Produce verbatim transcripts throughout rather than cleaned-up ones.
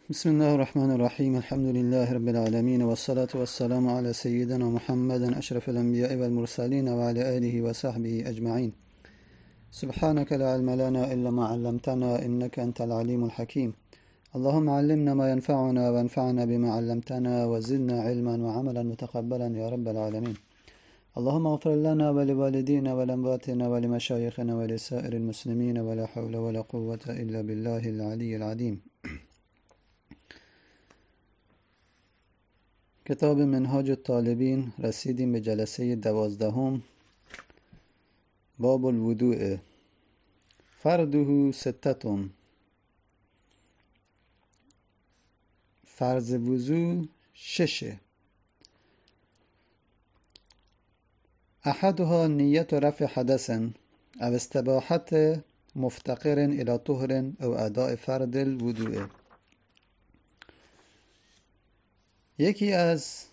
بسم الله الرحمن الرحيم الحمد لله رب العالمين والصلاة والسلام على سيدنا محمد أشرف الأنبياء والمرسلين وعلى آله وصحبه أجمعين. سبحانك لا علم لنا إلا ما علمتنا إنك أنت العليم الحكيم. اللهم علمنا ما ينفعنا وانفعنا بما علمتنا وزدنا علما وعملا متقبلا يا رب العالمين. اللهم اغفر لنا ولوالدينا ولأمواتنا ولمشايخنا ولسائر المسلمين ولا حول ولا قوة إلا بالله العلي العظيم. کتاب منهاج الطالبین، رسیدیم به جلسه دوازدهم. باب الوضوء. فرضه ستتون. فرض وضو ششه. احدها نیت رفع حدث او استباحت مفتقر الى طهر او اداء فرض الوضوء. یکی از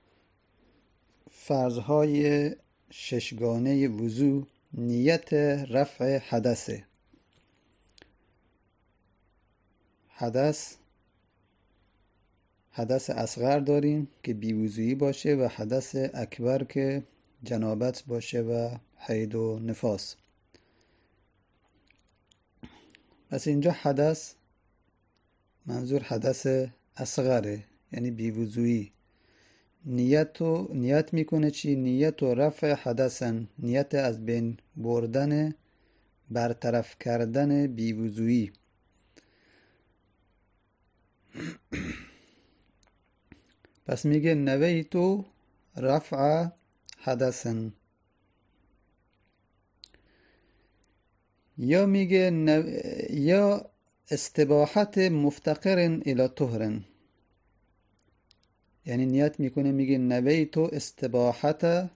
فرضهای ششگانه وضو نیت رفع حدثه. حدث حدث اصغر داریم که بیوضویی باشه و حدث اکبر که جنابت باشه و حید و نفاس. پس اینجا حدث منظور حدث اصغره، یعنی بیوضویی. نیت و نیت میکنه چی؟ نیت و رفع حدثن، نیت از بین بردن، برطرف کردن بیوضویی. پس میگه نویتو رفع حدثن، یا میگه نو... یا استباحت مفتقر الى طهرن، یعنی نیت میکنه میگه نویتو استباحت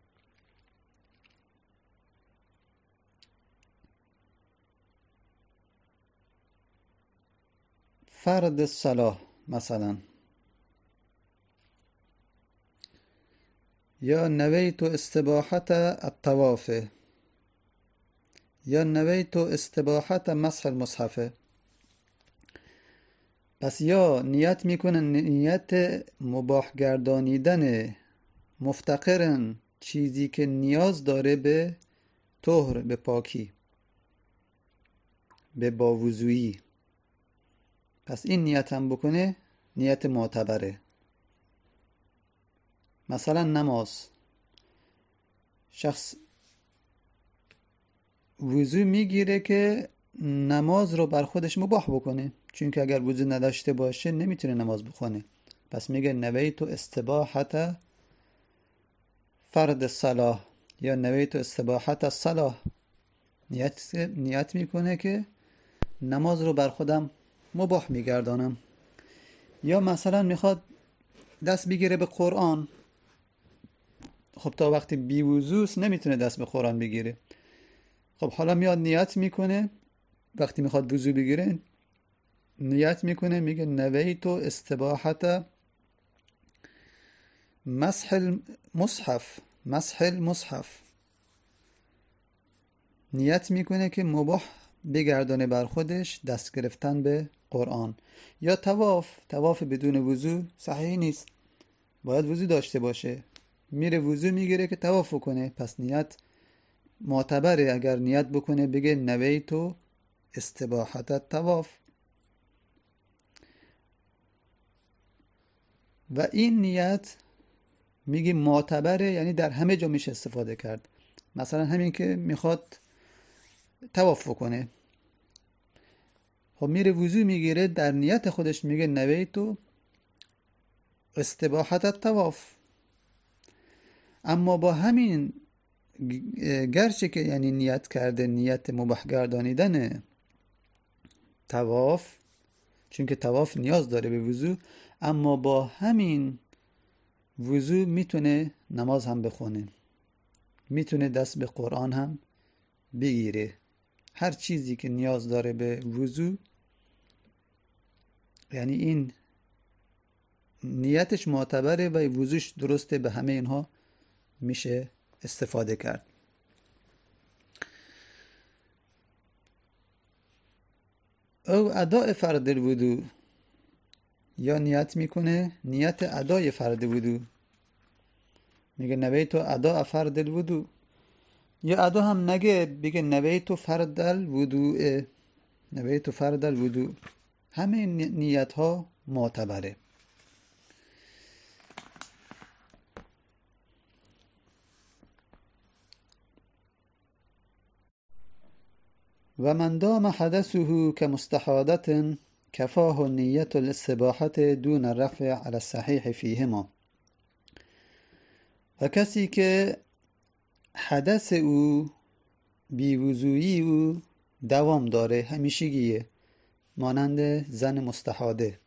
فرض الصلاة مثلا، یا نویتو استباحت الطواف، یا نویتو استباحت مسح المصحف. پس یا نیت میکنن نیت مباح گردانیدن مفتقرن، چیزی که نیاز داره به طهر، به پاکی، به باوضویی. پس این نیت هم بکنه نیت معتبره. مثلا نماز، شخص وضو میگیره که نماز رو بر خودش مباح بکنه، چون که اگر وضو نداشته باشه نمیتونه نماز بخونه. پس میگه نویتو استباحت فرض الصلاة یا نویتو استباحت الصلاة. نیت نیت میکنه که نماز رو بر خودم مباح میگردانم. یا مثلا میخواد دست بگیره به قرآن، خب تا وقتی بی وضوست نمیتونه دست به قرآن بگیره. خب حالا میاد نیت میکنه، وقتی میخواد وضو بگیره نیت میکنه میگه نویتو استباحت مسح المصحف، مسح المصحف. نیت میکنه که مباح بگردانه بر خودش دست گرفتن به قرآن. یا طواف، طواف بدون وضو صحیح نیست، باید وضو داشته باشه. میره وضو میگیره که طواف کنه، پس نیت معتبره. اگر نیت بکنه بگه نویتو استباحت الطواف. و این نیت میگه معتبره، یعنی در همه جا میشه استفاده کرد. مثلا همین که میخواد طواف کنه، خب میره وضو میگیره، در نیت خودش میگه نویتو استباحت الطواف. اما با همین گرچه که یعنی نیت کرده نیت مباح گردانیدن طواف، چون که طواف نیاز داره به وضو، اما با همین وضو میتونه نماز هم بخونه، میتونه دست به قرآن هم بگیره. هر چیزی که نیاز داره به وضو، یعنی این نیتش معتبره و وضوش درسته، به همه اینها میشه استفاده کرد. او اداء فرض الوضو، یا نیت میکنه نیت ادای فرض وضو، میگه نویتو ادا فرض الوضو، یا ادا هم نگه بگه نویتو فرض الوضوء، نویتو فرض الوضوء. همه نیت ها معتبره. و من دام حدثه كمستحاضة كفاه نیت الاستباحة دون الرفع على الصحيح فيهما. و کسی که حدث او بیوضویی او دوام داره، همیشگیه، مانند زن مستحاضه،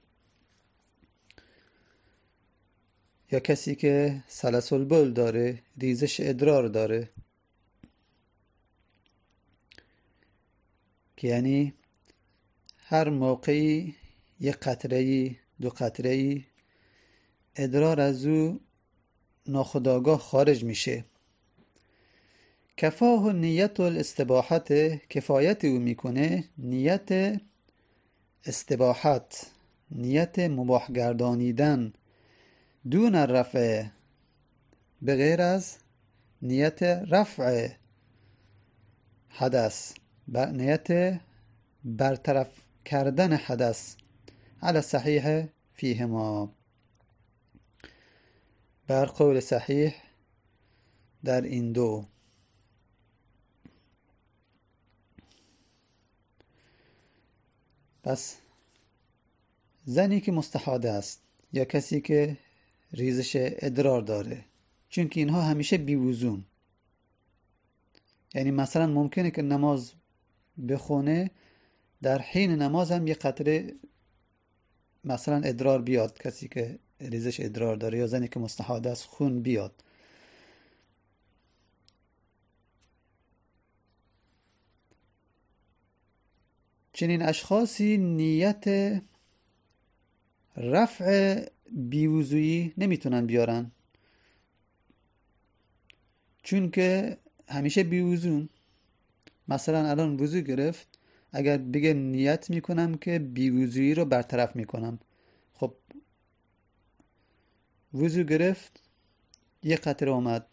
یا کسی که سلسل بول داره، ریزش ادرار داره، که یعنی هر موقعی یک قطره‌ای دو قطره‌ای ادرار از او ناخودآگاه خارج میشه. کفاه نیت الاستباحت، کفایت او میکنه نیت استباحت، نیت مباح گردانیدن، دون رفع، به غیر از نیت رفع حدث، نیت برطرف کردن حدث، علی صحیح فیهما، بر قول صحیح در این دو. پس زنی که مستحاضه است یا کسی که ریزش ادرار داره، چون که اینها همیشه بیوزون، یعنی مثلا ممکنه که نماز بخونه در حین نماز هم یه قطره مثلا ادرار بیاد، کسی که ریزش ادرار داره یا زنی که مستحاضه است خون بیاد. چنین اشخاصی نیت رفع بیوضویی نمیتونن بیارن، چون که همیشه بیوضون. مثلا الان وضو گرفت، اگر بگه نیت میکنم که بیوضویی رو برطرف میکنم، خب وضو گرفت یه قطره اومد،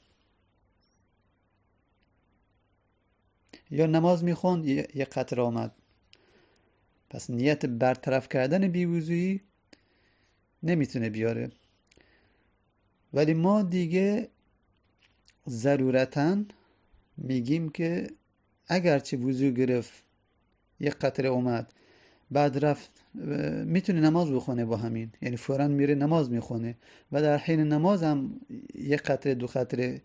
یا نماز میخوند یه قطره اومد، پس نیت برطرف کردن بیوضویی نمیتونه بیاره. ولی ما دیگه ضرورتاً میگیم که اگرچه وضو گرفت یک قطره اومد بعد رفت، میتونه نماز بخونه با همین، یعنی فوراً میره نماز میخونه و در حین نماز هم یک قطره دو قطره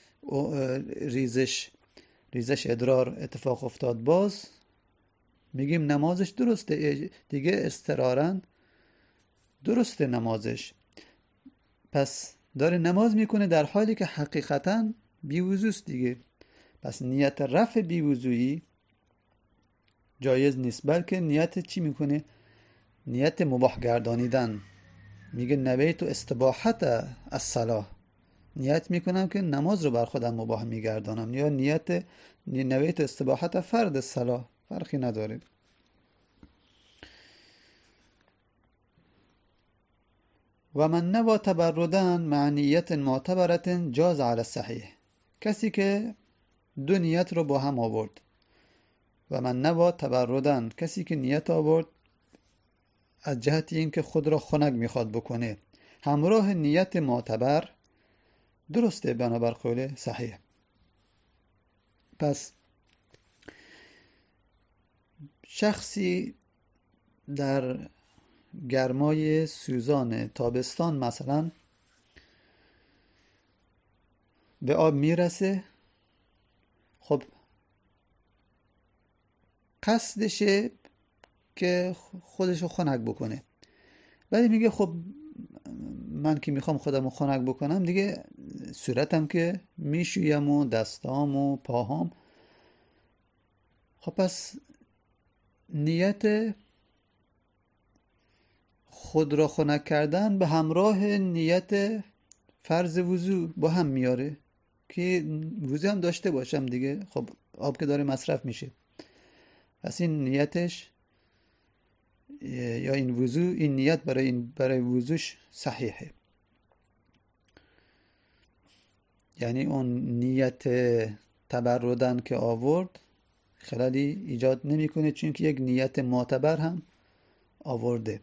ریزش ریزش ادرار اتفاق افتاد، باز میگیم نمازش درسته، دیگه استراراً درسته نمازش. پس داره نماز میکنه در حالی که حقیقتاً بیوضوست دیگه. پس نیت رفع بیوضویی جایز نیست، بلکه نیت چی میکنه؟ نیت مباح گردانیدن. میگه نویت استباحت الصلاة، نیت میکنم که نماز رو بر خودم مباح میگردانم، یا نیت نویت استباحت فرض الصلاة، فرقی نداره. و من نوا تبردن مع نیت معتبرت جاز علی الصحیح، کسی که دو نیت رو با هم آورد. و من نوا تبردن، کسی که نیت آورد از جهت این که خود را خنک میخواد بکنه همراه نیت معتبر، درسته بنابر قول صحیح. پس شخصی در گرمای سوزان تابستان مثلا به آب میرسه، خب قصدشه که خودشو خنک بکنه، ولی میگه خب من که میخوام خودمو خنک بکنم دیگه صورتم که میشویم و دستام و پاهام، خب پس نیت خود را خنک کردن به همراه نیت فرض وضو با هم میاره که وضو هم داشته باشم دیگه، خب آب که داره مصرف میشه، پس این نیتش یا این وضو، این نیت برای این برای وضوش صحیحه. یعنی اون نیت تبرودن که آورد خلالی ایجاد نمیکنه، چون که یک نیت معتبر هم آورده.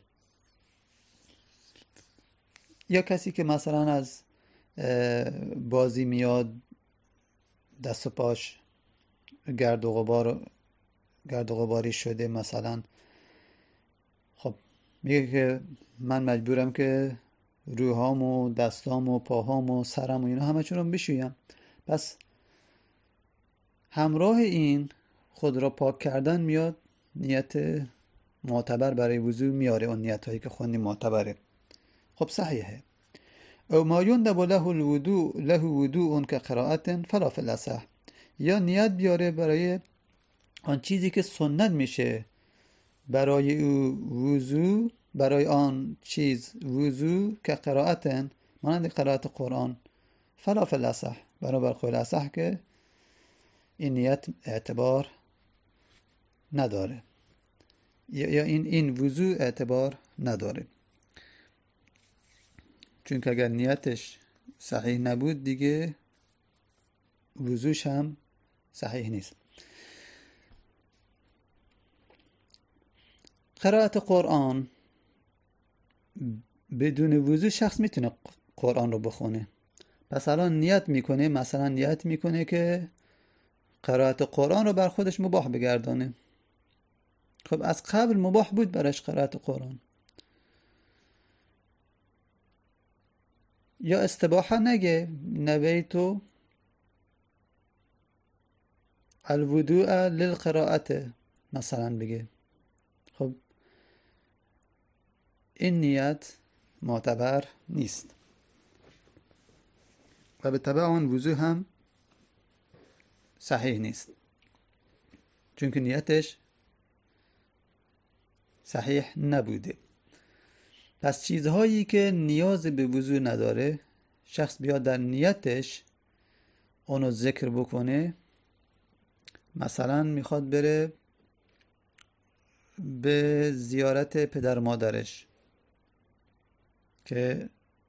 یا کسی که مثلا از بازی میاد دست و پاش گرد و غبار گرد و غباری شده مثلا، خب میگه که من مجبورم که روحام و دستام و پاهام و سرم و اینا همه چون رو بشویم. پس همراه این خود را پاک کردن میاد نیت معتبر برای وضو میاره، اون نیت هایی که خوندی معتبره. خب صحیحه. او ما یندب له الوضوء له وضوء که قرائت فلا فی الاصح، یا نیت بیاره برای آن چیزی که سنت میشه برای او وضو، برای آن چیز وضو که قرائت مانند قرائت قرآن، فلا فی الاصح، برابر قول اصح که این نیت اعتبار نداره، یا این این وضو اعتبار نداره، چون که اگر نیتش صحیح نبود دیگه وضوش هم صحیح نیست. قرائت قرآن بدون وضو شخص میتونه قرآن رو بخونه. پس الان نیت میکنه، مثلا نیت میکنه که قرائت قرآن رو بر خودش مباح بگردانه. خب از قبل مباح بود برش قرائت قرآن، یا استباحه نگه نویتو الوضوء للقراءت مثلا بگه، خب این نیت معتبر نیست و به تبع اون وضو هم صحیح نیست، چون که نیتش صحیح نبوده. پس چیزهایی که نیاز به وضو نداره شخص بیاد در نیتش اونو ذکر بکنه. مثلا میخواد بره به زیارت پدر مادرش که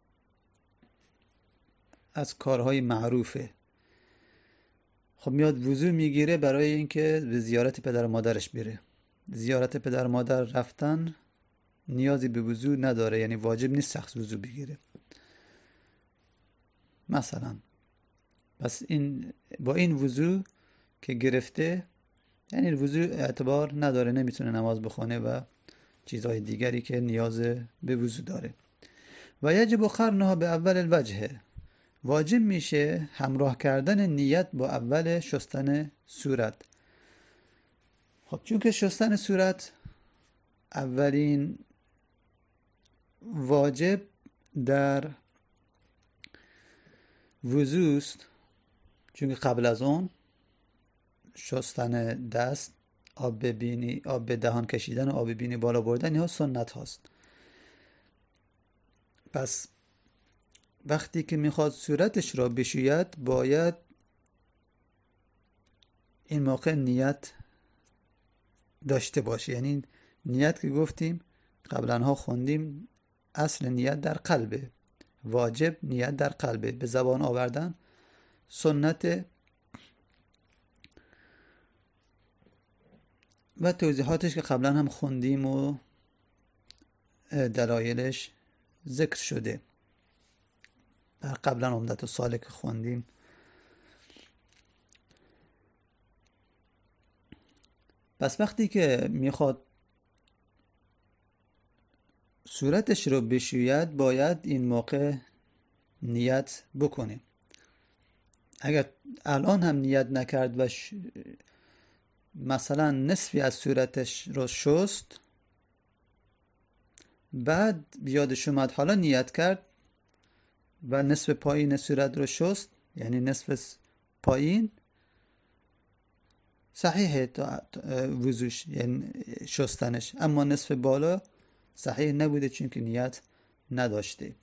از کارهای معروفه، خب میاد وضو میگیره برای اینکه به زیارت پدر مادرش بره. زیارت پدر مادر رفتن نیازی به وضو نداره، یعنی واجب نیست شخص وضو بگیره مثلا. پس این با این وضو که گرفته، یعنی وضو اعتبار نداره، نمیتونه نماز بخونه و چیزهای دیگری که نیاز به وضو داره. و یجب قرنها به اول الوجه، واجب میشه همراه کردن نیت با اول شستن صورت. خب چون که شستن صورت اولین واجب در وضوست، چون که قبل از اون شستن دست، آب بینی، آب به دهان کشیدن و آب بینی بالا بردن، اینها سنت هاست. پس وقتی که میخواد صورتش را بشوید باید این موقع نیت داشته باشه. یعنی نیت که گفتیم قبلا ها خوندیم اصل نیت در قلبه، واجب نیت در قلبه، به زبان آوردن سنت و توضیحاتش که قبلا هم خوندیم و دلایلش ذکر شده در قبلا عمدت السالک خوندیم. پس وقتی که میخواد صورتش رو بشوید باید این موقع نیت بکنه. اگر الان هم نیت نکرد و ش... مثلا نصفی از صورتش رو شست، بعد بیادش اومد حالا نیت کرد و نصف پایین صورت رو شست، یعنی نصف پایین صحیحه وضوش، یعنی شستنش، اما نصف بالا صحیح نبوده چون که نیت نداشته.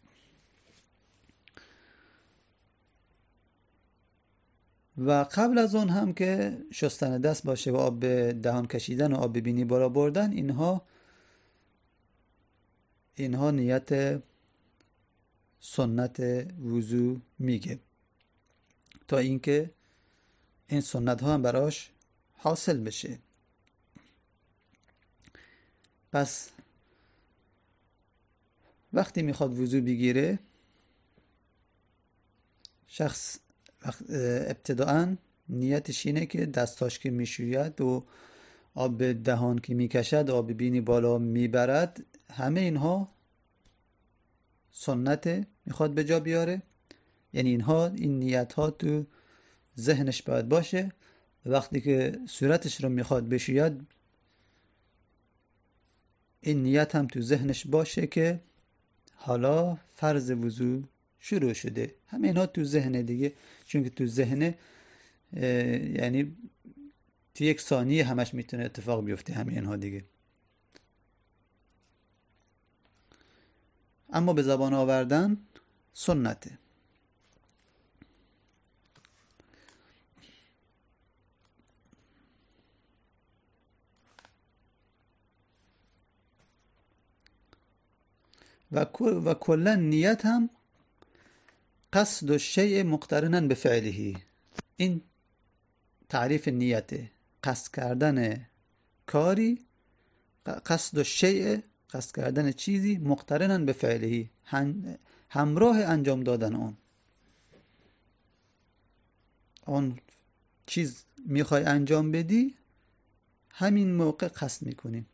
و قبل از اون هم که شستن دست باشه و آب به دهان کشیدن و آب بینی بالا بردن، اینها اینها نیت سنت وضو میگه، تا اینکه این سنت ها هم براش حاصل بشه. پس وقتی میخواد وضو بگیره، شخص ابتداً نیتش اینه که دستاش که میشوید و آب دهان که میکشد، آب بینی بالا میبرد، همه اینها سنت میخواد به جا بیاره. یعنی اینها این نیت ها تو ذهنش باید باشه. وقتی که صورتش رو میخواد بشوید، این نیت هم تو ذهنش باشه که حالا فرض وضو شروع شده. همه اینها تو ذهن دیگه، چون که تو ذهن یعنی تو یک ثانیه همش میتونه اتفاق بیفته همه اینها دیگه. اما به زبان آوردن سنته. و و کلا نیت هم قصد الشیء مقترنا بفعله. این تعریف نیته، قصد کردن کاری، قصد الشیء، قصد کردن چیزی، مقترنا بفعله، همراه انجام دادن اون. اون چیز میخوای انجام بدی، همین موقع قصد میکنی.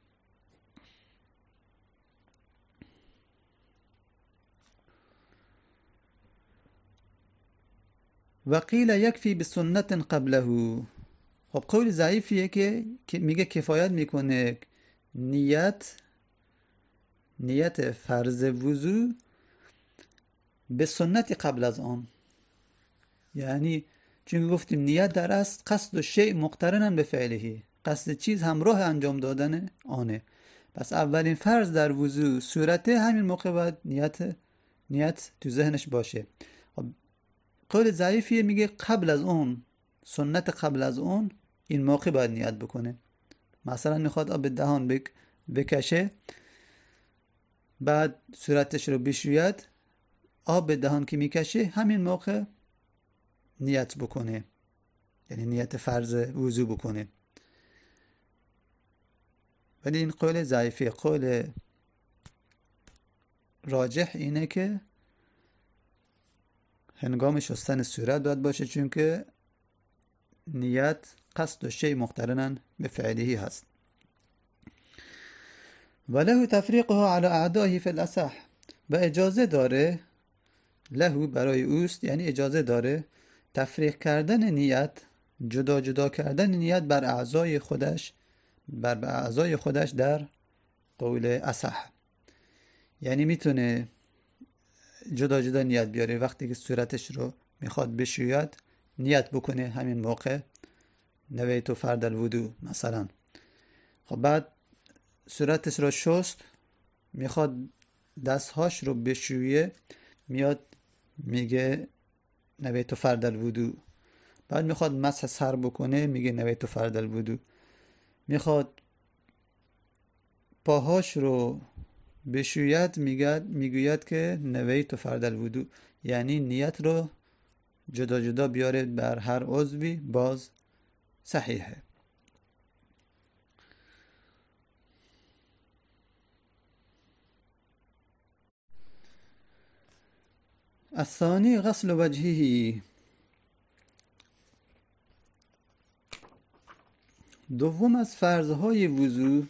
و قیل یکفی بسنت قبله. خب قول ضعیفیه که میگه کفایت میکنه نیت نیت فرض وضو به سنت قبل از آن. یعنی چون گفتیم نیت در اصل قصد و شیء مقترنا به فعله، قصد چیز همراه انجام دادن آنه. پس اولین فرض در وضو صورته، همین موقع باید نیت نیت تو ذهنش باشه. قول ضعیفیه میگه قبل از اون، سنت قبل از اون، این موقع باید نیت بکنه. مثلا میخواد آب دهان بک بکشه، بعد صورتش رو بشوید، آب دهان که میکشه همین موقع نیت بکنه، یعنی نیت فرض وضو بکنه. ولی این قول ضعیفه. قول راجح اینه که هنگام شستن صورت باید باشه، چون که نیت قصد و شیء مقترنا به فعله هست. وله تفریقه على اعدائه فی الاصح. و اجازه داره، له برای اوست، یعنی اجازه داره تفریق کردن نیت، جدا جدا کردن نیت بر اعضای خودش، بر اعضای خودش در قول اصح. یعنی میتونه جدا جدا نیت بیاره. وقتی که صورتش رو میخواد بشوید، نیت بکنه همین موقع نویت فرض الوضو مثلا. خب بعد صورتش رو شست، میخواد دستهاش رو بشویه، میاد میگه نویت فرض الوضو. بعد میخواد مسح سر بکنه، میگه نویت فرض الوضو. میخواد پاهاش رو بشوید، میگه میگوید که نویت فرض الوضو. یعنی نیت رو جدا جدا بیاره بر هر عضوی، باز صحیحه. الثانی غسل وجهه. دوم از فرضهای وضو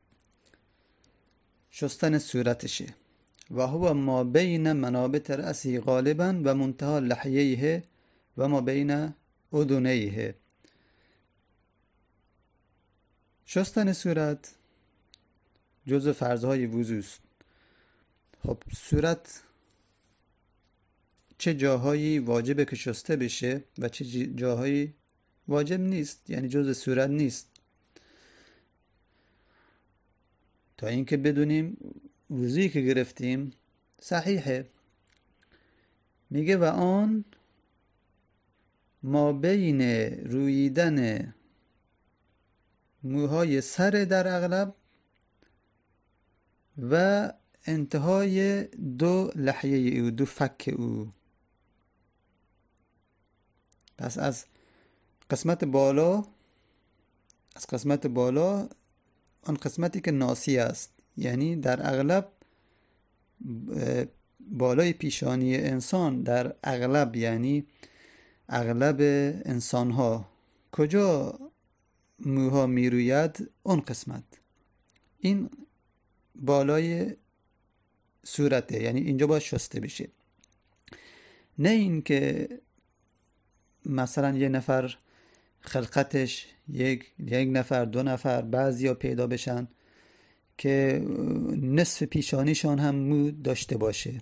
شستن صورتشه. و هو ما بین منابت رأسی غالبا و منتها لحیه و ما بین اذنیه. شستن صورت جزء فرضهای وضو است. خب صورت چه جاهایی واجبه که شسته بشه و چه جاهایی واجب نیست، یعنی جزء صورت نیست، تا اینکه بدونیم وضویی که گرفتیم صحیحه. میگه و آن ما بین رویدن موهای سر در اغلب و انتهای دو لحیه او، دو فک او. پس از قسمت بالا از قسمت بالا آن قسمتی که ناصیه است، یعنی در اغلب بالای پیشانی انسان، در اغلب یعنی اغلب انسان ها کجا موها میروید؟ اون قسمت، این بالای صورته، یعنی اینجا باید شسته بشه. نه این که مثلا یه نفر خلقتش یک یک نفر دو نفر بعضیا پیدا بشن که نصف پیشانیشان هم مو داشته باشه،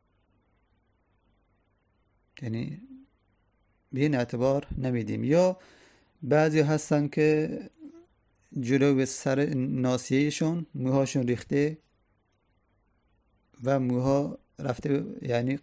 یعنی به این اعتبار نمیدیم. یا بعضی هستن که جلو سر ناصیهشون موهاشون ریخته و موها رفته، یعنی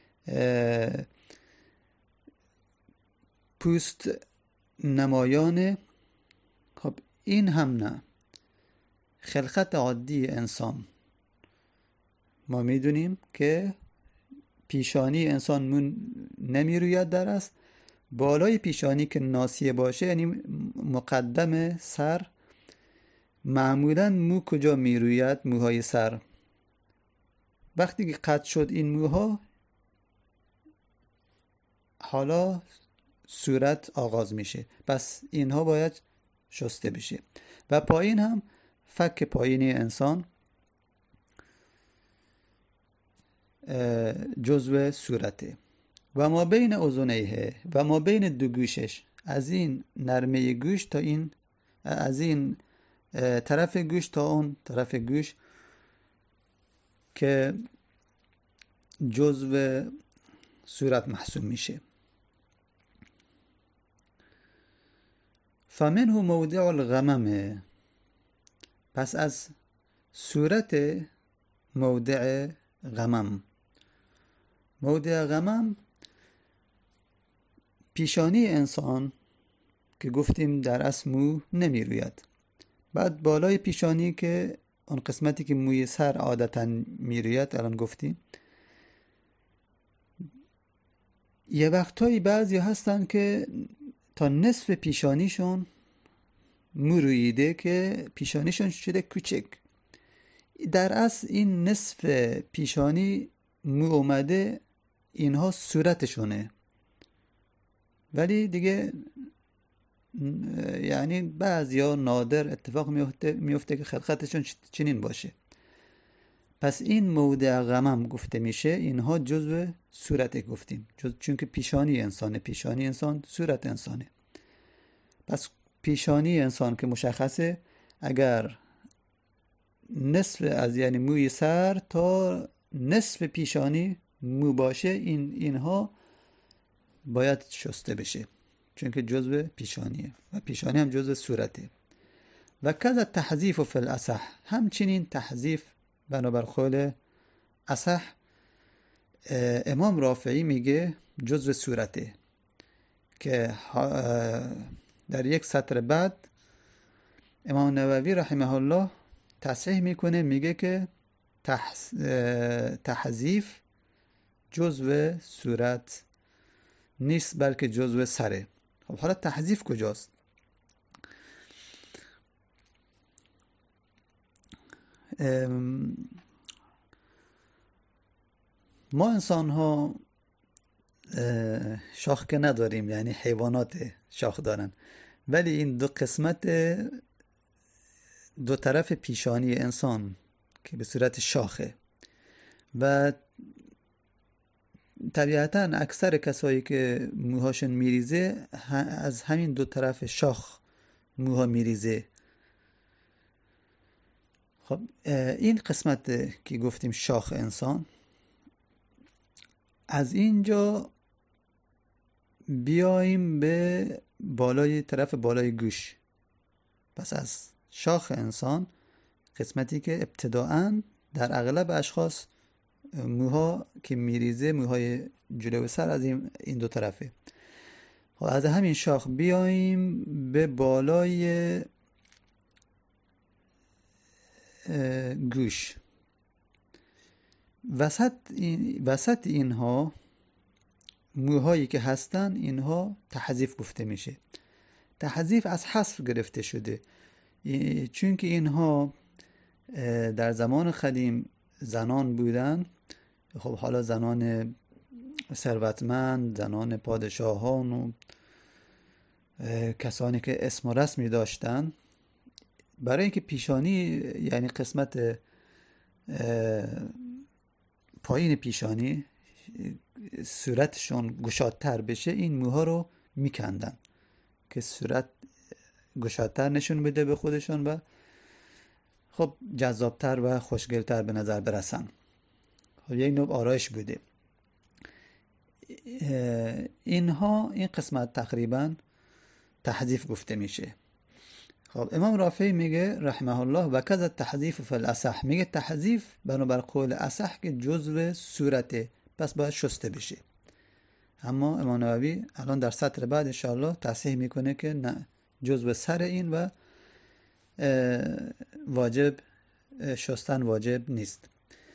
پوست نمایانه. خب این هم نه. خلقت عادی انسان ما میدونیم که پیشانی انسان مو نمیروید در است. بالای پیشانی که ناصیه باشه، یعنی مقدم سر، معمولا مو کجا میروید؟ موهای سر. وقتی که قطع شد این موها، حالا صورت آغاز میشه. پس اینها باید شسته بشه. و پایین هم فک پایینی انسان جزو صورته. و ما بین اذنیه، و ما بین دو گوشش، از این نرمه گوش تا این، از این طرف گوش تا اون طرف گوش که جزو صورت محسوب میشه. فمنه موضع الغمم، پس از صورت موضع غمم. موضع غمم پیشانی انسان که گفتیم در اصل مو نمی روید. بعد بالای پیشانی که اون قسمتی که موی سر عادتا می روید، الان گفتیم. یه وقتایی بعضی هستن که تا نصف پیشانیشون مو رویده که پیشانیشون شده کوچک. در اصل این نصف پیشانی مو اومده، اینها صورتشونه، ولی دیگه یعنی بعضیا نادر اتفاق میفته میفته که خلقتشون چنین باشه. پس این موضع غمم گفته میشه. اینها جزو صورت گفتیم، جز چون که پیشانی انسانه، پیشانی انسان صورت انسانه. پس پیشانی انسان که مشخصه، اگر نصف از یعنی موی سر تا نصف پیشانی مو باشه، این اینها باید شسته بشه، چون که جزو پیشانیه و پیشانی هم جزو صورته. و کذا تحذیف فی الاصح، همچنین تحذیف بنابر قول اصح امام رافعی میگه جزو صورته، که در یک سطر بعد امام نووی رحمه الله تصحیح میکنه، میگه که تحذیف جزو صورت نیست بلکه جزو سره. خب حالا تحذیف کجاست؟ ما انسان ها شاخ که نداریم، یعنی حیوانات شاخ دارن، ولی این دو قسمت دو طرف پیشانی انسان که به صورت شاخه، و طبیعتا اکثر کسایی که موهاشون میریزه از همین دو طرف شاخ موها میریزه. خب این قسمت که گفتیم شاخ انسان، از اینجا بیاییم به بالای طرف بالای گوش. پس از شاخ انسان، قسمتی که ابتداعاً در اغلب اشخاص موها که میریزه، موهای جلو سر از این این دو طرفه. خب از همین شاخ بیاییم به بالای گوش. وسط این وسط اینها موهایی که هستن اینها تحذیف گفته میشه. تحذیف از حذف گرفته شده، چون که اینها در زمان قدیم زنان بودن. خب حالا زنان ثروتمند، زنان پادشاهان و کسانی که اسم و رسمی داشتن، برای اینکه پیشانی یعنی قسمت پایین پیشانی صورتشون گشادتر بشه، این موها رو میکندن که صورت گشادتر نشون بده به خودشون و خب جذابتر و خوشگلتر به نظر برسن. خب یک نوع آرایش بوده. اینها این قسمت تقریبا تحذیف گفته میشه. خب امام رافعی میگه رحمه الله و کذا تحذیف فی الاصح، میگه تحذیف بنابر قول اصح که جزو صورته، پس باید شسته بشه. اما امام نووی الان در سطر بعد ان شاء الله تصحیح میکنه که نه، جزو سر این و واجب شستن واجب نیست.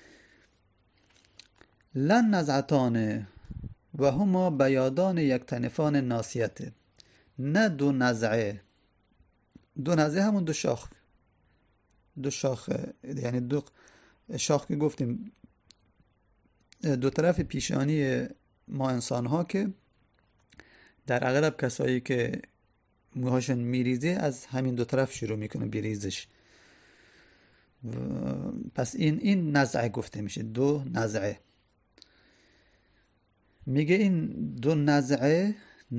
لن نزعتان و هما بیادان یک تنفان ناسیته، نه دو نزعه. دو نزعه همون دو شاخ، دو شاخ یعنی دو شاخ که گفتیم دو طرف پیشانی ما انسان ها که در اغلب کسایی که موهاشون میریزه از همین دو طرف شروع میکنه بیریزش. پس این این نزعه گفته میشه، دو نزعه. میگه این دو نزعه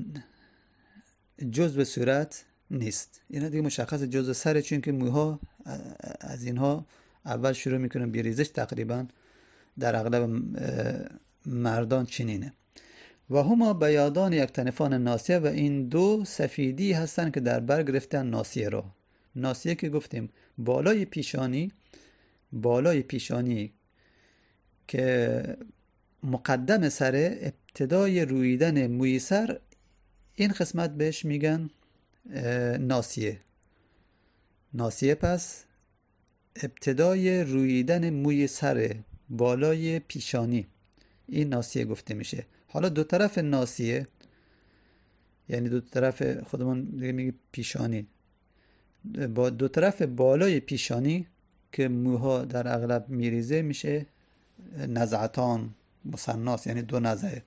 جزء صورت نیست. اینا دیگه مشخص جزء سر، چون که موها از اینها اول شروع میکنن بیریزش، تقریبا در اغلب مردان چنینه. و هما بیادان یک تنفان ناسیه، و این دو سفیدی هستن که در بر گرفتن ناسیه رو. ناسیه که گفتیم بالای پیشانی، بالای پیشانی که مقدم سر، ابتدای رویدن موی سر، این قسمت بهش میگن ناسیه. ناسیه پس ابتدای رویدن موی سر بالای پیشانی، این ناسیه گفته میشه. حالا دو طرف ناسیه یعنی دو طرف خودمون میگه پیشانی، با دو طرف بالای پیشانی که موها در اغلب میریزه میشه نزعتان مثناست، یعنی دو نزعه.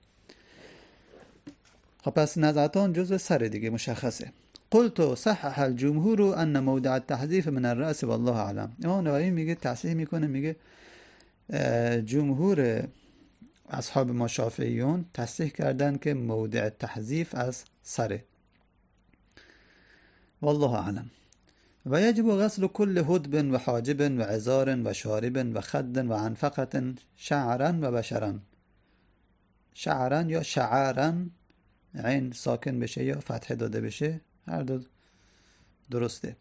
خب پس نزعتان جزء سر دیگه مشخصه. قلت صحح الجمهور ان موضع التحذيف من الرأس والله اعلم. امام نووی میگه تصحیح میکنه، میگه جمهور اصحاب ما شافعیون تصحیح کردن که موضع تحذیف از سره. والله اعلم. و یجب غسل كل هدب و حاجب و عذار و شارب و خد و عنفقة شعرا و بشرا. شعرا یا شعرا، عین ساکن بشه یا فتحه داده بشه، هر دو درسته.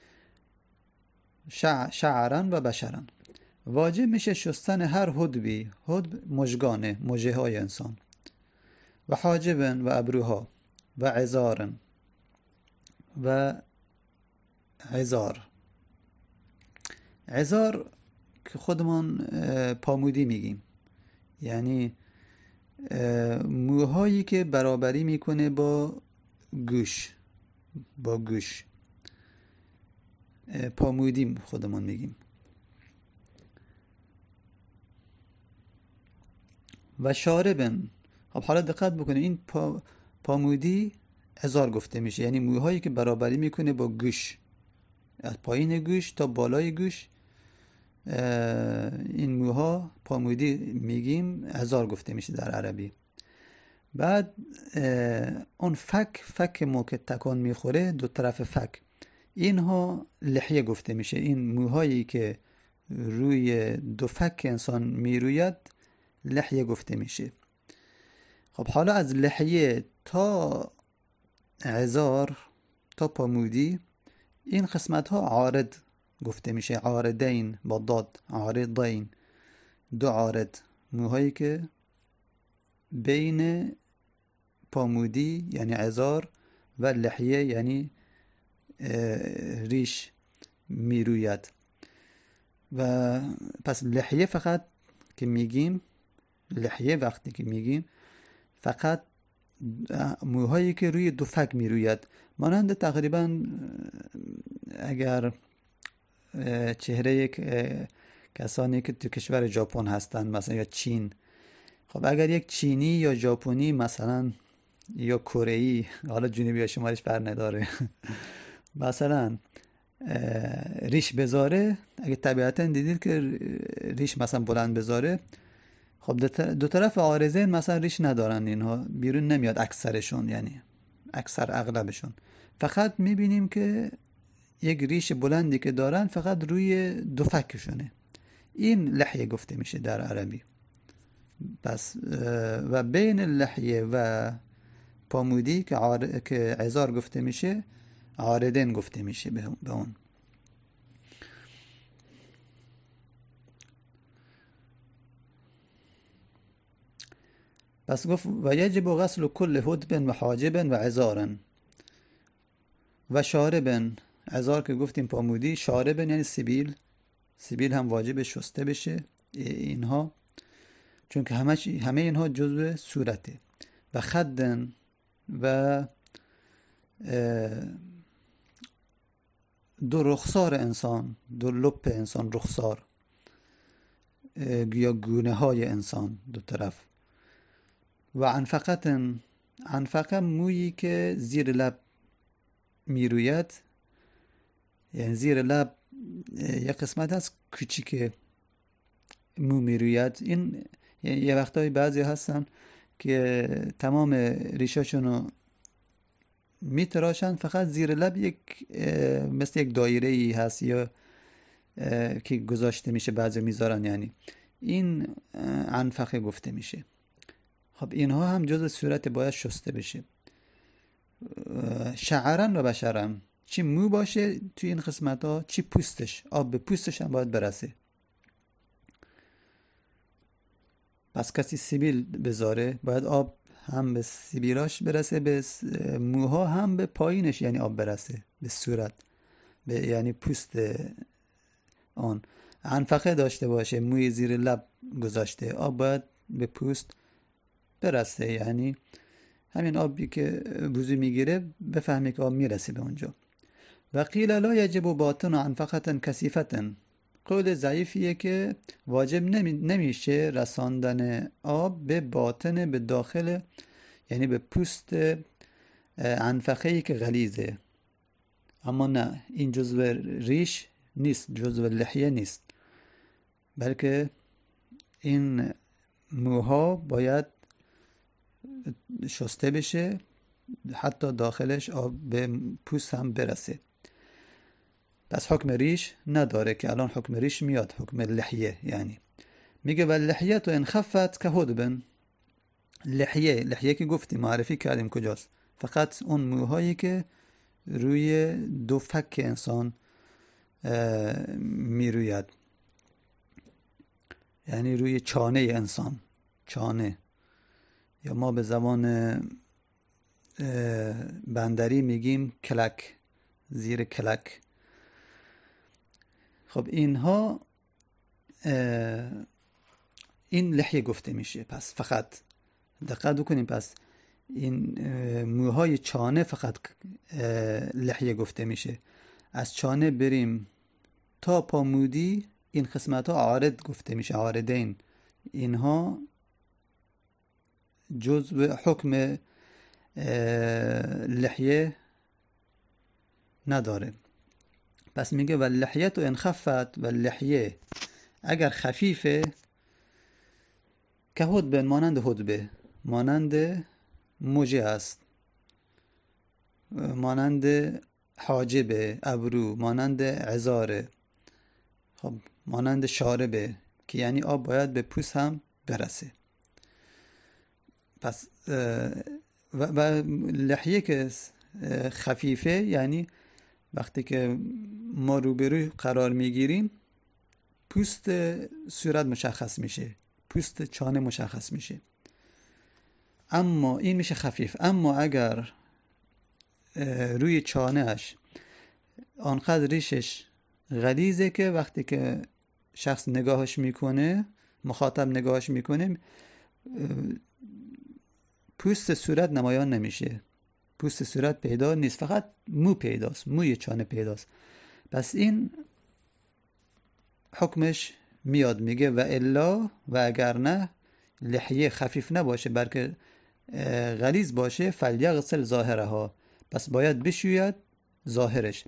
شع... شعرا و بشرا. واجب میشه شستن هر هدبی، هدب مژگانه، مژه های انسان، و حاجب و ابروها، و عذار و عذار. عذار که خودمون پامودی میگیم، یعنی موهایی که برابری میکنه با گوش، با گوش پامودی خودمون میگیم. و شاربن. خب حالا دقت بکنید، این پا، پامودی عذار گفته میشه، یعنی موهایی که برابری میکنه با گوش، از پایین گوش تا بالای گوش، این موها پامودی میگیم، عذار گفته میشه در عربی. بعد اون فک، فک مو که تکان میخوره، دو طرف فک، اینها لحیه گفته میشه. این موهایی که روی دو فک انسان میروید لحیه گفته میشه. خب حالا از لحیه تا عذار تا پامودی، این قسمت ها عارض گفته میشه، عارضین با داد، عارضین، دو عارض، موهایی که بین پامودی یعنی عذار و لحیه یعنی ریش میروید. و پس لحیه فقط که میگیم لحیه، وقتی که میگیم فقط موهایی که روی دو فک میروید، مانند تقریبا اگر چهره یک کسانی که تو کشور ژاپن هستن مثلا یا چین، خب اگر یک چینی یا ژاپنی مثلا یا کره‌ای، حالا جنوبی یا شمالیش بر نداره مثلا ریش بذاره، اگه طبیعتا دیدید که ریش مثلا بلند بذاره، خب دو طرف عارضین مثلا ریش ندارن، اینها بیرون نمیاد اکثرشون، یعنی اکثر اغلبشون، فقط میبینیم که یک ریش بلندی که دارن فقط روی دو فکشونه. این لحیه گفته میشه در عربی. پس و بین لحیه و پامودی که عار... که عذار گفته میشه، عارضین گفته میشه به اون. پس گفت و یجب غسل کل هدب و حاجب و عذار و شارب. عذار که گفتیم پامودی، شارب یعنی سیبیل، سیبیل هم واجب شسته بشه اینها، چون که همه همه اینها جزء صورته. و خدن و دو رخسار انسان، دو لپ انسان، رخسار یا گونه های انسان دو طرف. و عنفقت، عنفقه مویی که زیر لب میروید، یعنی زیر لب یک قسمت هست کوچیک مو میروید. این یه وقتایی بعضی هستن که تمام ریشاشونو میتراشن، فقط زیر لب یک مثل یک دایره ای هست یا که گذاشته میشه، بعضی میذارن، یعنی این عنفقه گفته میشه. خب اینها هم جز صورت باید شسته بشه. شعرن و بشرن، چی مو باشه توی این قسمت ها، چی پوستش، آب به پوستش هم باید برسه. پس کسی سیبیل بذاره باید آب هم به سیبیلاش برسه، به موها هم به پایینش یعنی آب برسه، به صورت، به یعنی پوست آن. عنفقه داشته باشه، موی زیر لب گذاشته، آب باید به پوست برسه، یعنی همین آبی که وضو میگیره بفهمی که آب میرسه به اونجا. و قیل لا یجب باطن عنفقه کثیفه، قول ضعیفیه که واجب نمی نمیشه رساندن آب به باطن، به داخل، یعنی به پوست عنفقه‌ای که غلیظه. اما نه، این جزو ریش نیست، جزو لحیه نیست، بلکه این موها باید شسته بشه، حتی داخلش آب به پوست هم برسه. پس حکم ریش نداره که الان حکم ریش میاد، حکم لحیه. یعنی میگه و لحیه تو انخفت که هدبن. لحیه، لحیه که گفتیم معرفی کردیم کجاست، فقط اون موهایی که روی دو فک انسان میروید، یعنی روی چانه انسان، چانه، یا ما به زبان بندری میگیم کلک، زیر کلک. خب اینها این لحیه گفته میشه. پس فقط دقت بکنیم، پس این موهای چانه فقط لحیه گفته میشه. از چانه بریم تا پامودی این قسمت ها عارض گفته میشه، عارضین. اینها جزء حکم لحیه نداره. پس میگه و لحیه تو انخفت، و لحیه اگر خفیفه که هدبه، مانند هدبه، مانند موجه است، مانند حاجبه، ابرو، مانند عذاره، خب مانند شاربه، که یعنی آب باید به پوست هم برسه. پس و, و لحیه که خفیفه یعنی وقتی که ما روبروی قرار میگیریم پوست صورت مشخص میشه، پوست چانه مشخص میشه، اما این میشه خفیف. اما اگر روی چانهش آنقدر ریشش غلیظه که وقتی که شخص نگاهش میکنه مخاطب نگاهش میکنیم پوست صورت نمایان نمیشه، پوست صورت پیدا نیست، فقط مو پیداست، موی چانه پیداست. پس این حکمش میاد میگه و الا و اگر نه لحیه خفیف نباشه بلکه غلیظ باشه فلیغسل ظاهرها، پس باید بشوید ظاهرش،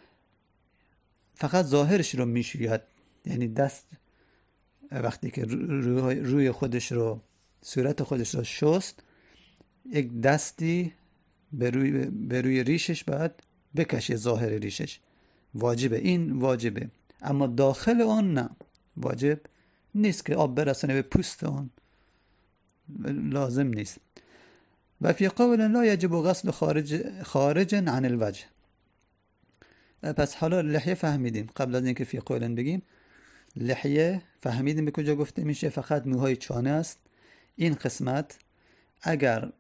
فقط ظاهرش رو میشوید. یعنی دست وقتی که روی خودش رو صورت خودش رو شست، یک دستی به روی, به روی ریشش باید بکشه، ظاهر ریشش واجبه، این واجبه. اما داخل اون نه، واجب نیست که آب برسونه به پوست اون، لازم نیست. و فی قول لا یجب غسل خارج خارج عن الوجه. پس حالا لحیه فهمیدیم، قبل از اینکه فی قول بگیم لحیه فهمیدیم به کجا گفته میشه، فقط موهای چانه است. این قسمت اگر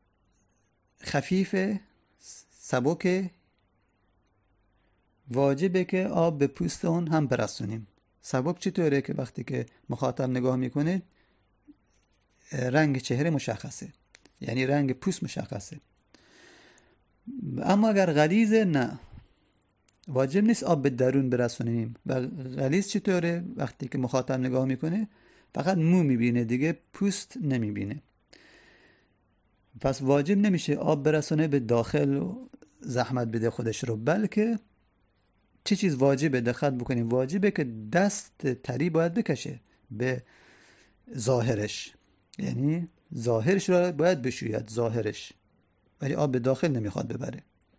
خفیف سبک واجبه که آب به پوست اون هم برسونیم. سبک چطوره؟ که وقتی که مخاطب نگاه میکنه رنگ چهره مشخصه، یعنی رنگ پوست مشخصه. اما اگر غلیظه نه، واجب نیست آب به درون برسونیم. و غلیظ چطوره؟ وقتی که مخاطب نگاه میکنه فقط مو میبینه، دیگه پوست نمیبینه، پس واجب نمیشه آب برسونه به داخل و زحمت بده خودش رو. بلکه چه چیز واجبه؟ دقت بکنیم، واجبه که دست تری باید بکشه به ظاهرش، یعنی ظاهرش رو باید بشوید، ظاهرش، ولی آب به داخل نمیخواد ببره.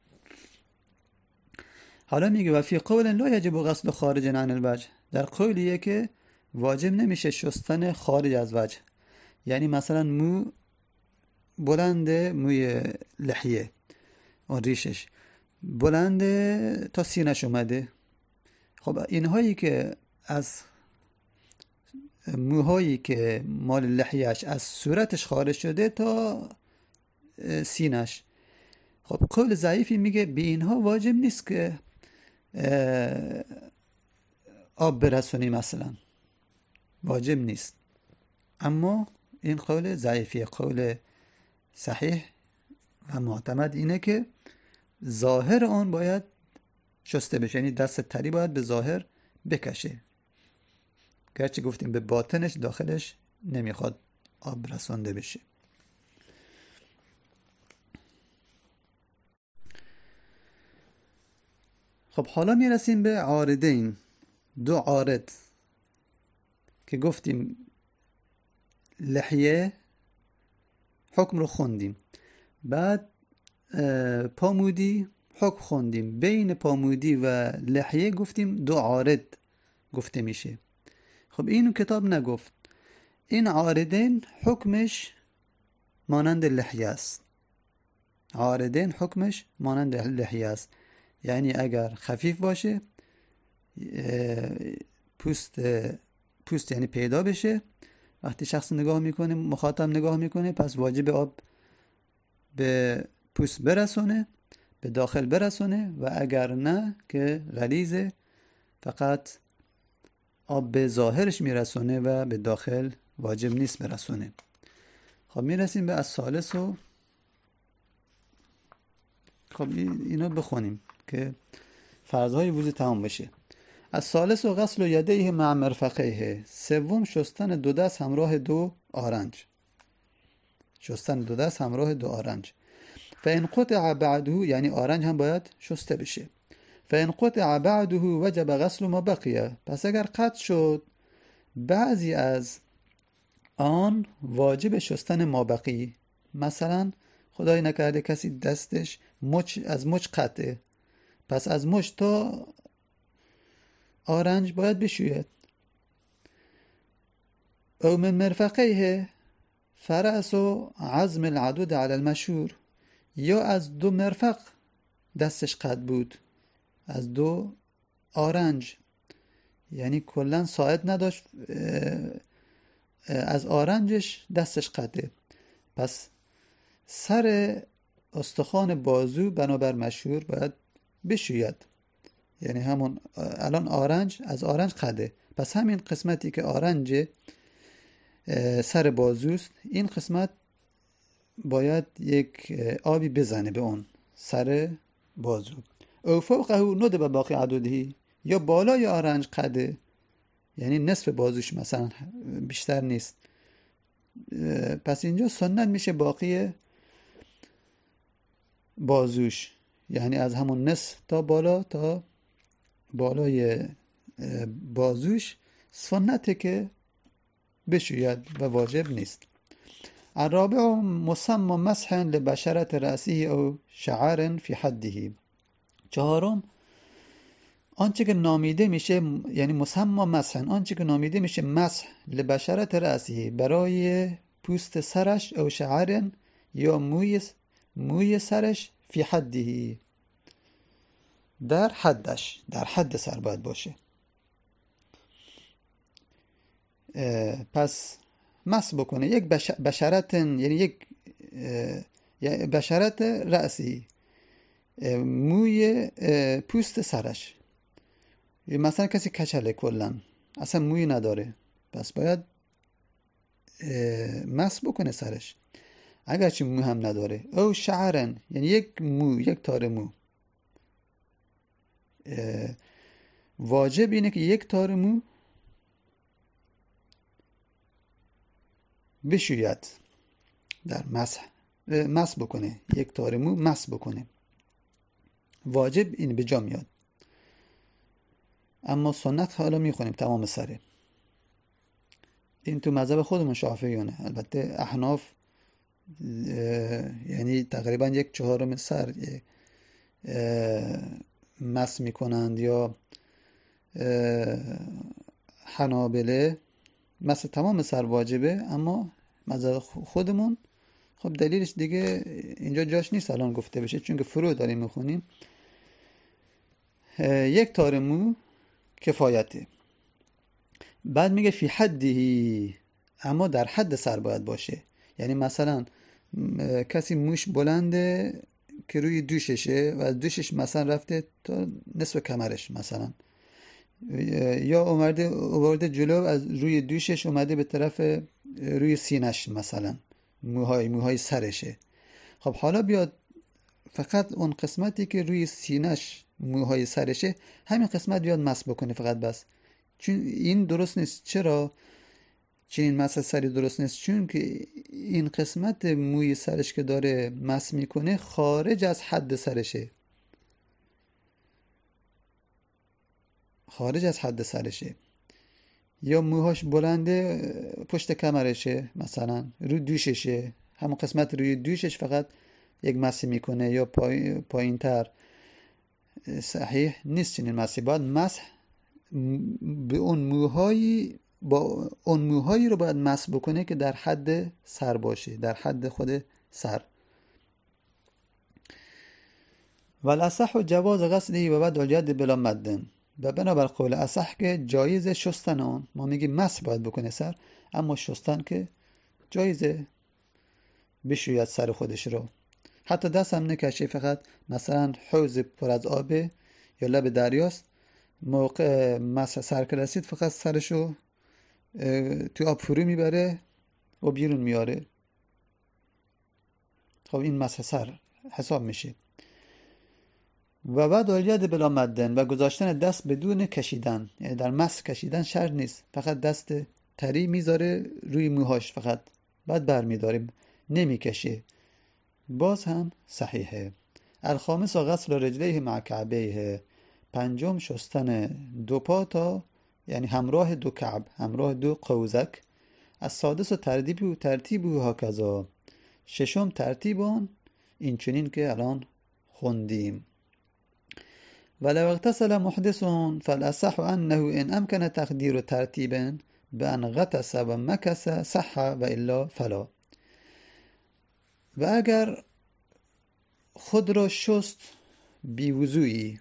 حالا میگه و فی قول لا یجب غسل خارج عن الوجه، در قولیه که واجب نمیشه شستن خارج از وجه. یعنی مثلا مو بلنده، موی لحیه اون ریشش بلنده تا سینش اومده، خب اینهایی که از موهایی که مال لحیهش از صورتش خارج شده تا سینش، خب قول ضعیفی میگه به اینها واجب نیست که آب برسونی، مثلا واجب نیست. اما این قول ضعیفیه. قول صحیح و معتمد اینه که ظاهر آن باید شسته بشه، یعنی دست تری باید به ظاهر بکشه، گرچه گفتیم به باطنش، داخلش نمیخواد آب رسانده بشه. خب حالا میرسیم به عارضین، دو عارض که گفتیم لحیه حکم رو خوندیم، بعد پامودی حکم خوندیم، بین پامودی و لحیه گفتیم دو عارض گفته میشه. خب اینو کتاب نگفت. این عارضین حکمش مانند لحیه است، عارضین حکمش مانند لحیه است، یعنی اگر خفیف باشه پوست پوست یعنی پیدا بشه، وقتی شخص نگاه میکنه، مخاطب نگاه میکنه، پس واجب آب به پوست برسونه، به داخل برسونه، و اگر نه که غلیظه فقط آب به ظاهرش میرسونه و به داخل واجب نیست برسونه. خب میرسیم به الثالث و خب اینو بخونیم که فرضهای وضو تمام بشه. الثالث و غسل یدیه مع مرفقیه، سوم شستن دو دست همراه دو آرنج، شستن دو دست همراه دو آرنج. فإن قطع بعده، یعنی آرنج هم باید شسته بشه. فإن قطع بعده وجب غسل ما بقیه، پس اگر قطع شد بعضی از آن واجب شستن ما بقی. مثلا خدای نکرده کسی دستش مچ از مچ قطعه، پس از مچ تا آرنج باید بشوید. او من مرفقیه فرأس و عظم العدود علی المشهور، یا از دو مرفق دستش قطع بود، از دو آرنج، یعنی کلا ساعد نداشت، از آرنجش دستش قطعه، پس سر استخوان بازو بنابر مشهور باید بشوید. یعنی همون الان آرنج از آرنج قطعه، پس همین قسمتی که آرنج سر بازوست، این قسمت باید یک آبی بزنه به اون سر بازو. او فوقه ندب باقی عدده، یا بالای آرنج قده، یعنی نصف بازوش مثلا بیشتر نیست. پس اینجا سنت میشه باقی بازوش، یعنی از همون نصف تا بالا تا بالای بازوش سنته که بشوید و واجب نیست. الرابع مسمى مسح لبشرة رأسه او شعر فی حده. چهارم آنچه که نامیده میشه، یعنی مسمى مسح، آنچه که نامیده میشه مسح لبشرة رأسه، برای پوست سرش، او شعر یا موی موی سرش، فی حده، در حدش، در حد سر باید باشه. پس مس بکنه یک بش... بشرت، یعنی یک بشرت رأسی، موی پوست سرش. مثلا کسی کچله کلن اصلا موی نداره، پس باید مس بکنه سرش اگرچه مو هم نداره. او شعرن، یعنی یک مو، یک تار مو. واجب اینه که یک تار مو بشوید در مسح، مسح بکنه، یک تار مو مسح بکنه، واجب این به جا میاد. اما سنت حالا میخونیم تمام سره. این تو مذهب خودمون شافعیونه. البته احناف یعنی تقریبا یک چهارم سر مسح میکنند، یا حنابله مسح تمام سر واجبه. اما مذهب خودمون خب دلیلش دیگه اینجا جاش نیست الان گفته بشه، چون که فرو داریم میخونیم. یک تار مو کفایته. بعد میگه فی حده، اما در حد سر باید باشه. یعنی مثلا کسی موش بلنده که روی دوششه و از دوشش مثلا رفته تا نصف کمرش مثلا، یا اومده اومده جلو از روی دوشش اومده به طرف روی سینش مثلا، موهای موهای سرشه. خب حالا بیاد فقط اون قسمتی که روی سینش موهای سرشه، همین قسمت بیاد مس بکنه فقط بس. چون این درست نیست. چرا چنین مس سری درست نیست؟ چون که این قسمت موی سرش که داره مس میکنه خارج از حد سرشه، خارج از حد سرشه. یا موهاش بلنده پشت کمرشه مثلا، روی دوششه، همون قسمت روی دوشش فقط یک مسی میکنه، یا پای پایین تر. صحیح نیست چنین مسی. باید مسح به اون موهایی، با اون موهایی رو باید مسح بکنه که در حد سر باشه، در حد خود سر. والاصح جواز غسله و بعد الید بلا مدن. و بنابر قول اصح که جایز شستن آن، ما میگیم مسح باید بکنه سر، اما شستن که جایزه، بشوید سر خودش رو، حتی دست هم نکشه. فقط مثلا حوض پر از آبه یا لب دریاست، موقع مسح سر که رسید فقط سرشو تو آب فرو میبره و بیرون میاره. خب این مسح سر حساب میشه. و بعد الید بلا مدن، و گذاشتن دست بدون کشیدن. یعنی در مسح کشیدن شرط نیست، فقط دست تری میذاره روی موهاش فقط، بعد بر میداریم، نمیکشه، باز هم صحیحه. الخامس غسل رجلیه مع کعبیه. پنجم شستن دو پا تا، یعنی همراه دو کعب، همراه دو قوزک. السادس ترتیب و ترتیب و هکذا. ششم ترتیب اون این چنین که الان خوندیم. ولو اغتسل محدث فالاصح انه ان امکن تقدیر ترتیبا بان غطس و مکس صح و الا فلا. و اگر خود را شست بی وضوئی،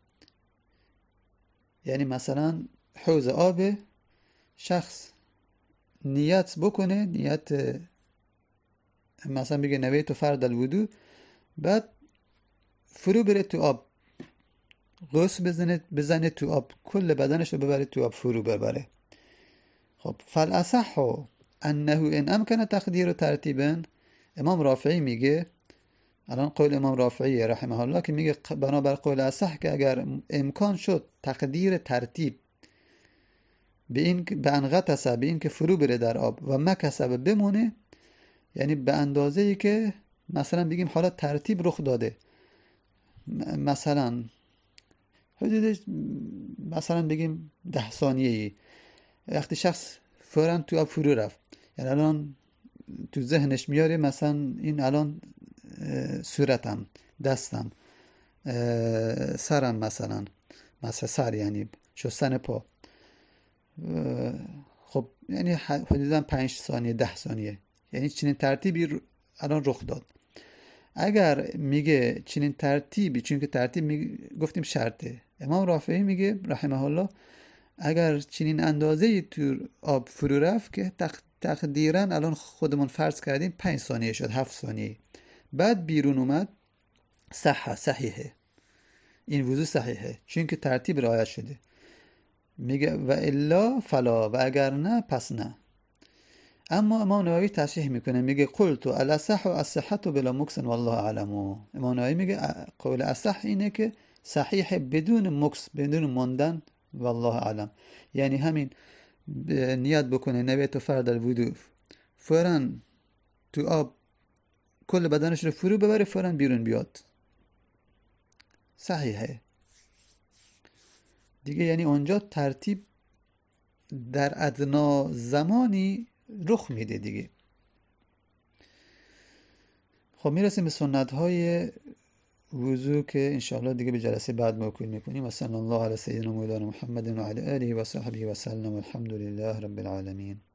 یعنی مثلا حوض آب، شخص نیت بکنه، نیت مثلا بگه نویت فرض الوضو، بعد فرو بره تو آب، غسل بزنه بزنه تو آب، کل بدنش رو ببره تو آب، فرو ببره. خب فالاصح انه ان امکن تقدیر ترتیبا، امام رافعی میگه، الان قول امام رافعی رحمه الله که میگه بنابر قول اصح که اگر امکان شد تقدیر ترتیب به این به انغطس، به این که فرو بره در آب و مکسب بمونه، یعنی به اندازه ای که مثلا بگیم حالا ترتیب رخ داده، مثلا حدودش مثلا بگیم ده ثانیه ای، وقتی شخص فوراً تو آب فرو رفت، یعنی الان تو ذهنش میاره مثلا این الان صورتم، دستم، سرم، مثلا مثلا سر یعنی شستن پا، خب یعنی حدودا پنج ثانیه ده ثانیه، یعنی چنین ترتیبی الان رخ داد. اگر میگه چنین ترتیبی، چون که ترتیب می گفتیم شرطه، امام رافعی میگه رحمه الله اگر چنین اندازه‌ای تو آب فرو رفت که تقدیراً الان خودمون فرض کردیم پنج ثانیه شد، هفت ثانیه، بعد بیرون اومد، صحه صحیحه، این وضو صحیحه چون که ترتیب رعایت شده. میگه و الا فلا، و اگر نه پس نه. اما امام نووی تصحیح میکنه، میگه قلت الاصح الصحة بلا مکس والله اعلم. امام نووی میگه قول اصح اینه که صحیح بدون مکس، بدون ماندن، والله اعلم، یعنی همین نیت بکنه نویت فرد الوضو، فوراً تو آب کل بدنش رو فرو ببره، فوراً بیرون بیاد، صحیحه دیگه. یعنی اونجا ترتیب در ادنا زمانی رخ میده دیگه. خب میرسیم به سنت های وضو که انشاءالله دیگه به جلسه بعد موکول میکنیم. و صلی الله علی سیدنا مولانا محمد و علی آله و صحبه و سلم، والحمد لله رب العالمین.